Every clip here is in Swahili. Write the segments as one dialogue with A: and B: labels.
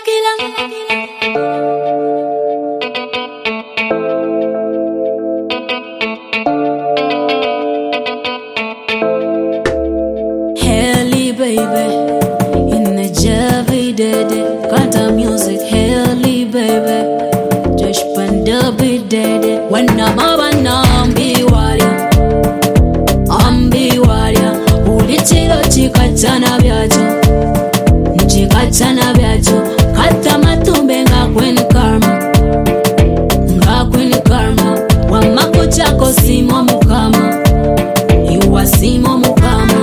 A: Haley baby, in the Javi dede, kanta music Haley baby, Josh Pandabi dede, wana maba na ambiwaria, ulichilo chikachana vyacho, nchikachana vyacho, kata matumbe nga kweni karma, wamako chako simo mukama, yuwa simo mukama.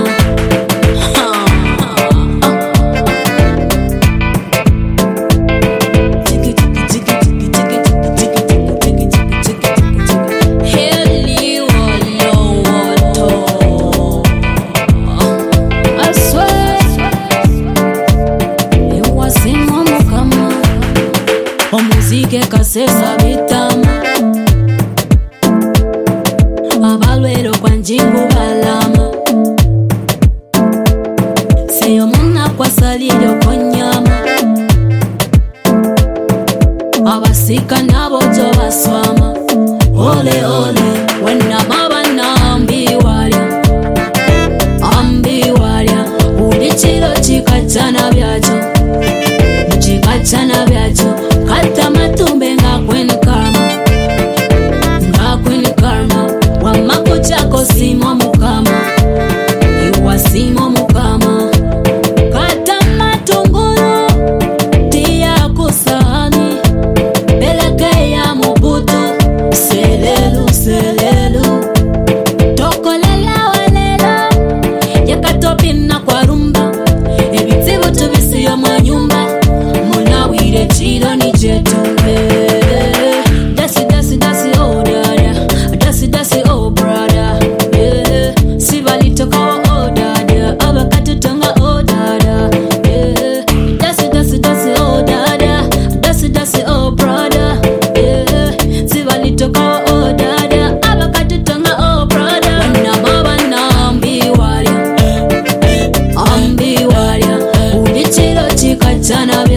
A: Omuzike kasesa bitama abalwero kwa njingu balama seyo muna kwa saliro konyama abasika nabo jo baswama ole ole wena maba na ambiwaria ulichilo chikachana vyacho chikachana vyacho kata matumbe nga kweni karma wamako chako simo mukama iwa simo mukama kata matunguru tia kusahani peleke ya mubutu selelu tokolela walela yakatopina kwa rumba ebitibu tubisiyo mwanyumba munawire chiro ni chetu dasi oh dada dasi oh brother sibalitoka oh dada abakatu tonga oh dada dasi oh dada dasi oh brother sibalitoka oh dada abakatu tonga oh brother wana baba na ambiwaria ulichilo chikachana